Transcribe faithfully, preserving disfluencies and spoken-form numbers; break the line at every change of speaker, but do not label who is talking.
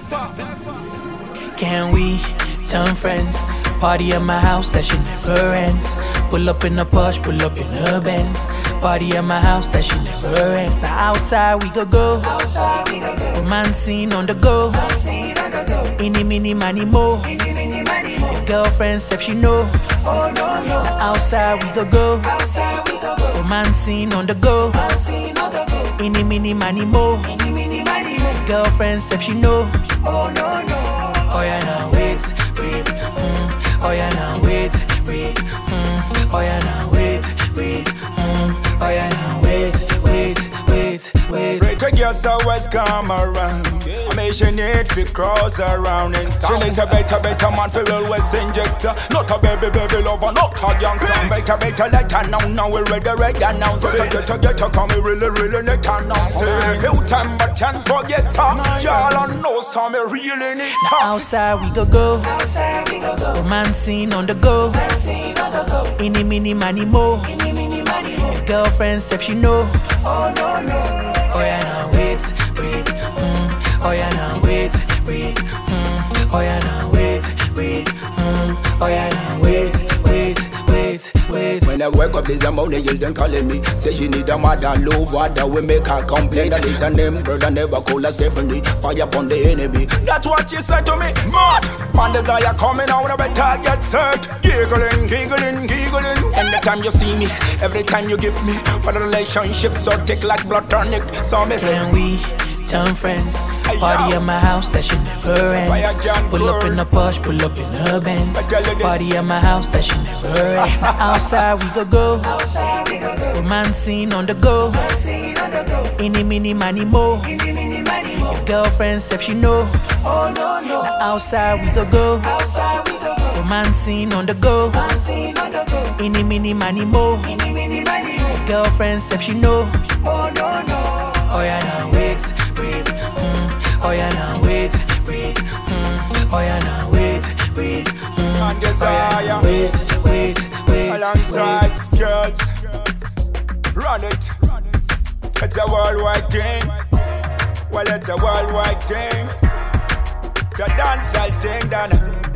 Can we turn friends? Party at my house, that shit never ends. Pull up in a Porsche, pull up in a Benz. Party at my house, that shit never ends. Now outside we go go, romancing on the go. Any mini money mo. Your girlfriend said she know. Now outside we go go, romancing on the go. Any mini money mo. Your girlfriend said she know. Oh yeah, now wait, breathe. Mm. Oh yeah, now wait, breathe. Mm. Oh yeah, now wait, breathe. Mm. Oh yeah, now wait, wait, wait, wait.
Pray to girls always come around. I make she need to cross around in town. She need a better, better man for always injector. Not a baby, baby lover, not a youngster. Better, better let her know. Now we ready, ready now. Better get her, get her, come we really, really need her now. Say a few times but can't forget her. Y'all know some me really need her.
Now outside we go go, romancing on the go. Any mini money mo. Your girlfriend said she know. Oh yeah, now wait, breathe. Mm. Oh yeah, now wait, breathe. Mm. Oh yeah, now wait, breathe. Mm. Oh yeah, now wait, wait, wait, wait.
When I wake up this morning, you then calling me. Say she need a mother, love, water, we make her complain. That is her name, brother never call her Stephanie. Fire upon the enemy. That's what she said to me. Mad man desire coming out, I better get hurt. Giggling, giggling, giggling. Anytime you see me, every time you give me. For the relationship so thick like blood tonic. So me say,
can we turn friends? Party at my house, that shit never ends. Pull up in a Porsche, pull up in a Benz. Party at my house, that shit never ends. Now outside we go go, romancing on the go. Any mini money mo. Your girlfriend said she know. Now outside we go go, romancing on the go. Any mini money mo. Your girlfriend said she know. Oh yeah, now wait, breathe. Mm. Oh yeah, now wait, breathe. Mm. Oh yeah, now wait, breathe. Mm.
And desire,
oh, yeah, wait, wait, wait.
Alongside
wait.
skirts, run it. It's a worldwide thing. Well, it's a worldwide thing. The dancehall thing, done.